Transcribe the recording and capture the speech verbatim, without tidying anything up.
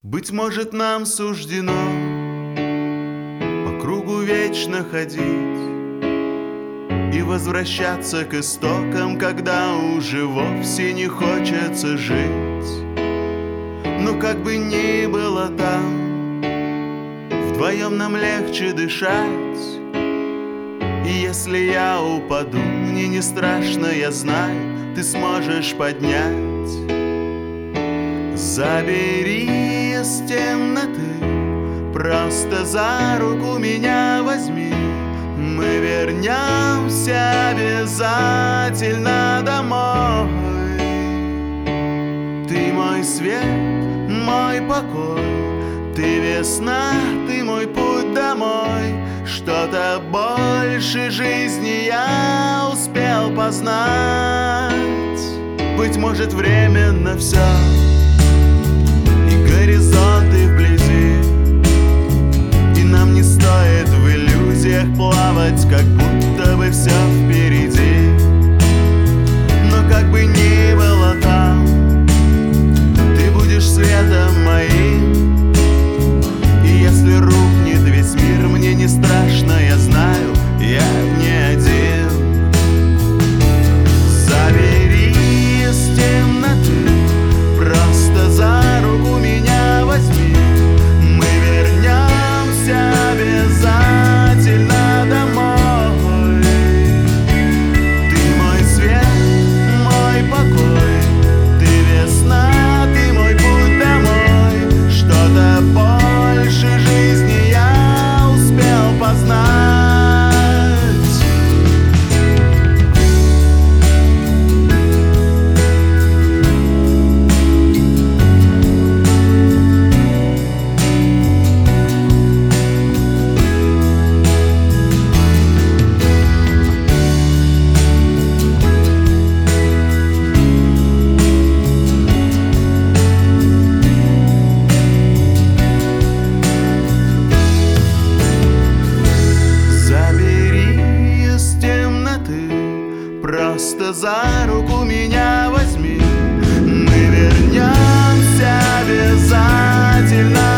Быть может, нам суждено по кругу вечно ходить и возвращаться к истокам, когда уже вовсе не хочется жить. Но как бы ни было там, вдвоем нам легче дышать. И если я упаду, мне не страшно, я знаю, ты сможешь поднять. Забери из темноты, просто за руку меня возьми. Мы вернемся обязательно домой. Ты мой свет, мой покой, ты весна, ты мой путь домой. Что-то больше жизни я успел познать. Быть может, временно все, и горизонты вблизи, и нам не стоит в иллюзиях плавать, как будто бы все впереди. Но как бы ни было там, ты будешь светом моим. И если рухнет весь мир, мне не страшно, я знаю, я не один. Забери из темноты, просто за руку меня возьми. Мы вернемся обязательно домой. Ты мой свет, мой покой, ты весна, ты мой путь домой. Что-то больше жизни я успел познать. Просто за руку меня возьми. Мы вернемся обязательно